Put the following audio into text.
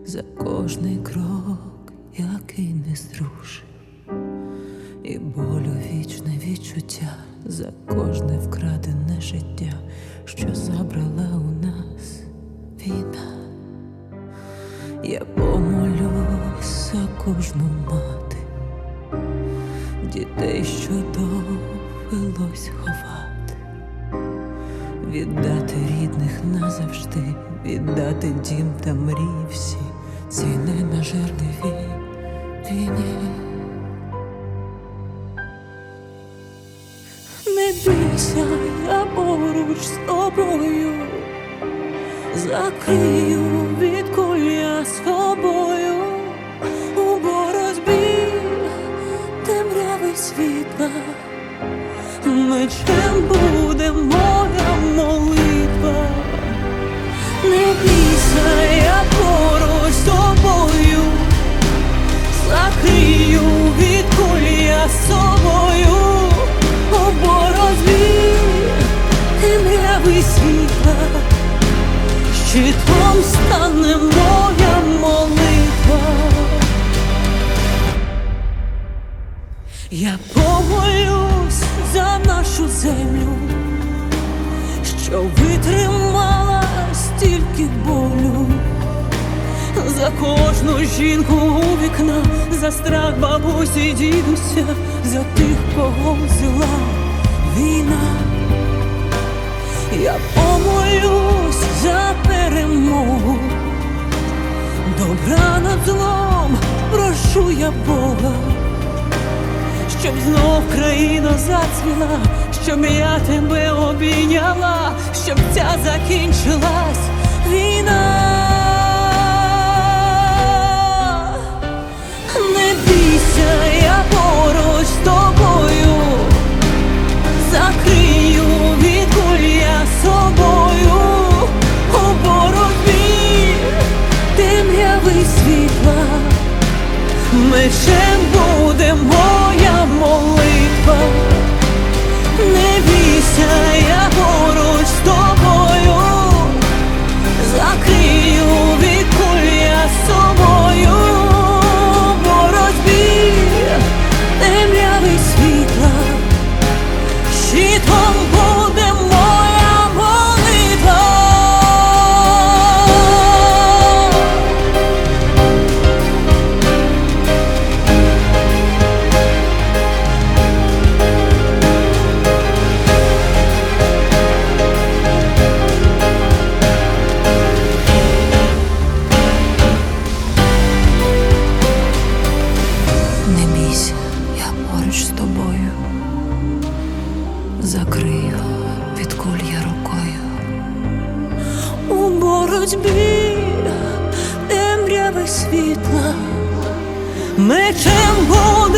за кожний крок, який не зрушив, і болю вічне відчуття за кожне вкрадене життя, що забрала у нас війна. Я помолюсь за кожну мати, дітей, що довелось ховати, віддати рідних назавжди, віддати дім та мрії всі, ціни на жертві війні. Не бійся, я поруч з тобою, закрию від куль собою, у боротьбі темряви світла, мечем буде моя молитва. Не бійся, я поруч з тобою, закрию від куль собою, у боротьбі темряви світла, щитом стане моя молитва. Я помолюсь за нашу землю, що витримала стільки болю, за кожну жінку у вікна, за страх бабусі, дідуся, за тих, кого взяла війна. Я помолюсь за перемогу, добра над злом, прошу я Бога, щоб знов країна зацвіла, щоб я тебе обійняла, щоб ця закінчилась війна. Не бійся, я поруч з тобою, закрию від куль собою, у боротьбі темряви світла, мечем буде моя молитва. Не бійся, я поруч з тобою, закрию від куль собою, у боротьбі темряви світла, щитом буде моя молитва. Не бійся, я поруч з тобою, закрию від куль я рукою, у боротьбі темряви світла, мечем буде